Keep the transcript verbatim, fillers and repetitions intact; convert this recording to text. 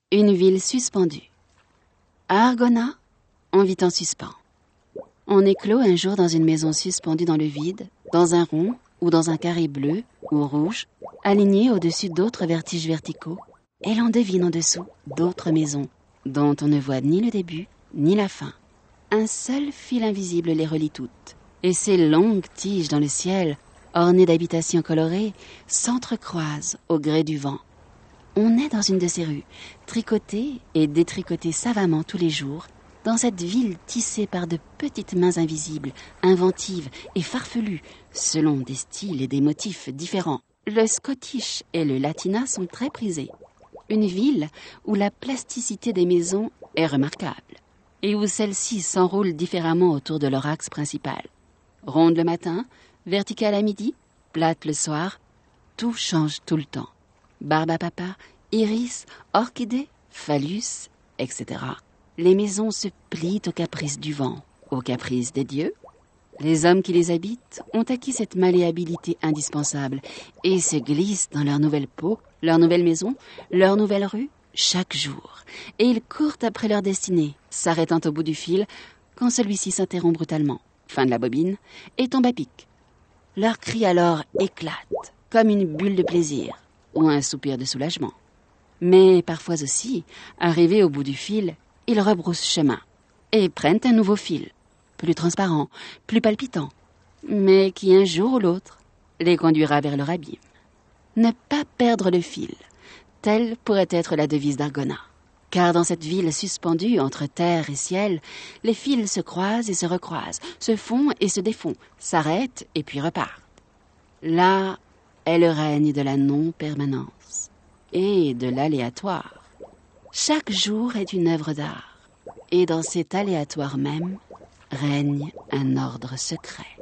Une ville suspendue. À Argona, on vit en suspens. On éclot un jour dans une maison suspendue dans le vide, dans un rond ou dans un carré bleu ou rouge, aligné au-dessus d'autres vertiges verticaux, et l'on devine en dessous d'autres maisons, dont on ne voit ni le début ni la fin. Un seul fil invisible les relie toutes, et ces longues tiges dans le ciel, ornées d'habitations colorées, s'entrecroisent au gré du vent. On est dans une de ces rues, tricotée et détricotée savamment tous les jours, dans cette ville tissée par de petites mains invisibles, inventives et farfelues, selon des styles et des motifs différents. Le Scottish et le Latina sont très prisés. Une ville où la plasticité des maisons est remarquable, et où celles-ci s'enroulent différemment autour de leur axe principal. Ronde le matin, verticale à midi, plate le soir, tout change tout le temps. Barbe à papa, iris, orchidée, phallus, et cetera. Les maisons se plient aux caprices du vent, aux caprices des dieux. Les hommes qui les habitent ont acquis cette malléabilité indispensable et se glissent dans leur nouvelle peau, leur nouvelle maison, leur nouvelle rue, chaque jour. Et ils courent après leur destinée, s'arrêtant au bout du fil quand celui-ci s'interrompt brutalement, fin de la bobine, et tombe à pic. Leur cri alors éclate, comme une bulle de plaisir ou un soupir de soulagement. Mais parfois aussi, arrivés au bout du fil, ils rebroussent chemin et prennent un nouveau fil, plus transparent, plus palpitant, mais qui un jour ou l'autre les conduira vers leur abîme. Ne pas perdre le fil, telle pourrait être la devise d'Argona. Car dans cette ville suspendue entre terre et ciel, les fils se croisent et se recroisent, se font et se défont, s'arrêtent et puis repartent. Là est le règne de la non-permanence et de l'aléatoire. Chaque jour est une œuvre d'art, et dans cet aléatoire même règne un ordre secret.